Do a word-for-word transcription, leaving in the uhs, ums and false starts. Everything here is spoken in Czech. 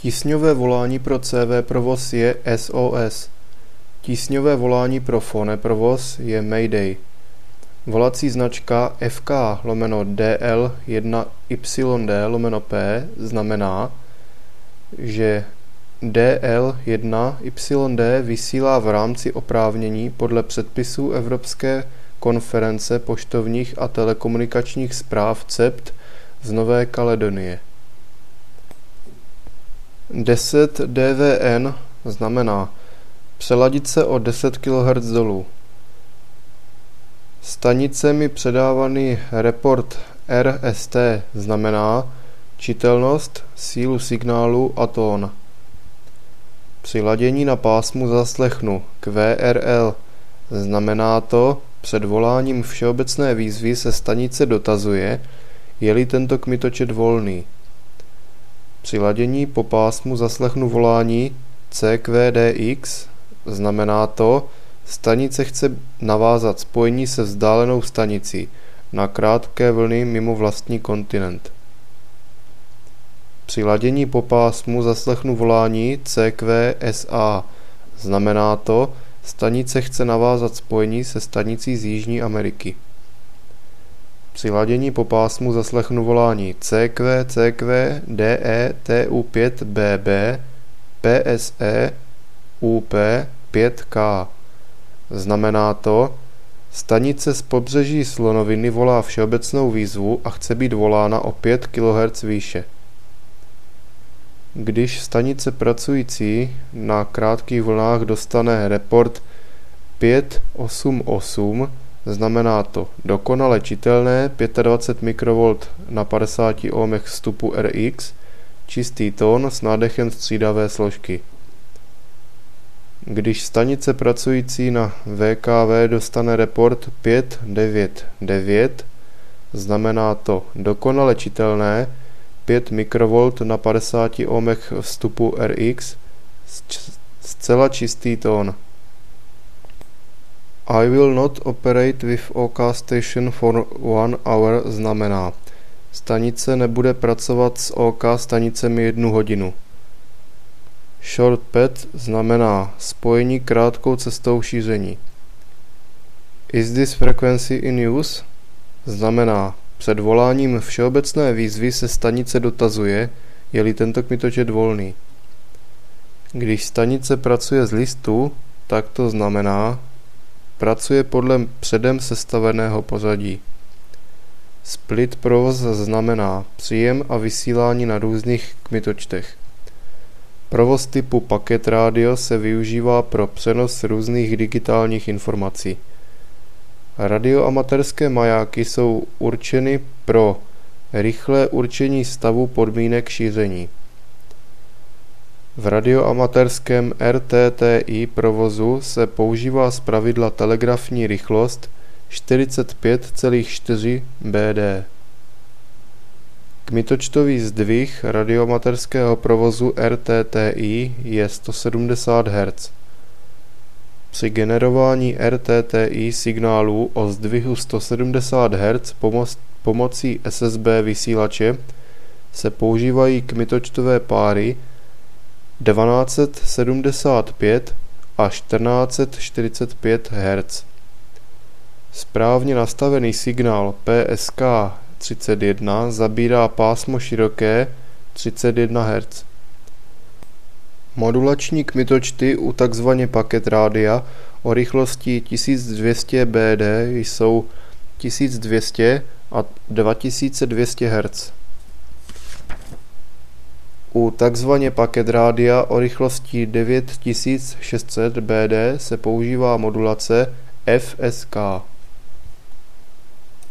Tísňové volání pro C V provoz je S O S. Tísňové volání pro phone provoz je Mayday. Volací značka F K lomeno D L jedna Y D lomeno P znamená, že D L jedna Y D vysílá v rámci oprávnění podle předpisů Evropské konference poštovních a telekomunikačních správ C E P T z Nové Kaledonie. deset D V N znamená přeladit se o deset kilohertzů dolů. Stanicemi předávaný report R S T znamená čitelnost, sílu signálu a tón. Při ladění na pásmu zaslechnu Q R L znamená to, před voláním všeobecné výzvy se stanice dotazuje, je-li tento kmitočet volný. Při ladění po pásmu zaslechnu volání C Q D X, znamená to, stanice chce navázat spojení se vzdálenou stanicí na krátké vlny mimo vlastní kontinent. Při ladění po pásmu zaslechnu volání C Q S A, znamená to, stanice chce navázat spojení se stanicí z Jižní Ameriky. Při ladění po pásmu zaslechnu volání C Q C Q D E T U pět B B P S E U P pět K. Znamená to, stanice z pobřeží Slonoviny volá všeobecnou výzvu a chce být volána o pět kilohertzů výše. Když stanice pracující na krátkých vlnách dostane report pět osm osm, znamená to dokonale čitelné dvacet pět mikrovolt na padesát ohmech vstupu R X, čistý tón s nádechem střídavé složky. Když stanice pracující na V K V dostane report pět devět devět, znamená to dokonale čitelné pět mikrovolt na padesát ohmech vstupu R X, zcela čistý tón. I will not operate with O K station for one hour znamená, stanice nebude pracovat s O K stanicemi jednu hodinu. Short path znamená spojení krátkou cestou šíření. Is this frequency in use? Znamená, před voláním všeobecné výzvy se stanice dotazuje, je-li tento kmitočet volný. Když stanice pracuje z listů, tak to znamená, pracuje podle předem sestaveného pořadí. Split provoz znamená příjem a vysílání na různých kmitočtech. Provoz typu packet radio se využívá pro přenos různých digitálních informací. Radioamatérské majáky jsou určeny pro rychlé určení stavu podmínek šíření. V radioamatérském R T T I provozu se používá zpravidla telegrafní rychlost čtyřicet pět celá čtyři B D. Kmitočtový zdvih radioamatérského provozu R T T I je sto sedmdesát hertzů. Při generování R T T I signálů o zdvihu sto sedmdesát hertzů pomoc, pomocí S S B vysílače se používají kmitočtové páry dvanáct set sedmdesát pět a čtrnáct set čtyřicet pět hertzů. Správně nastavený signál P S K třicet jedna zabírá pásmo široké třicet jedna hertzů. Modulační kmitočty u tzv. Packet rádia o rychlosti tisíc dvě stě B D jsou tisíc dvě stě a dva tisíce dvě stě hertzů. U tzv. Packet rádia o rychlosti devět tisíc šest set B D se používá modulace F S K.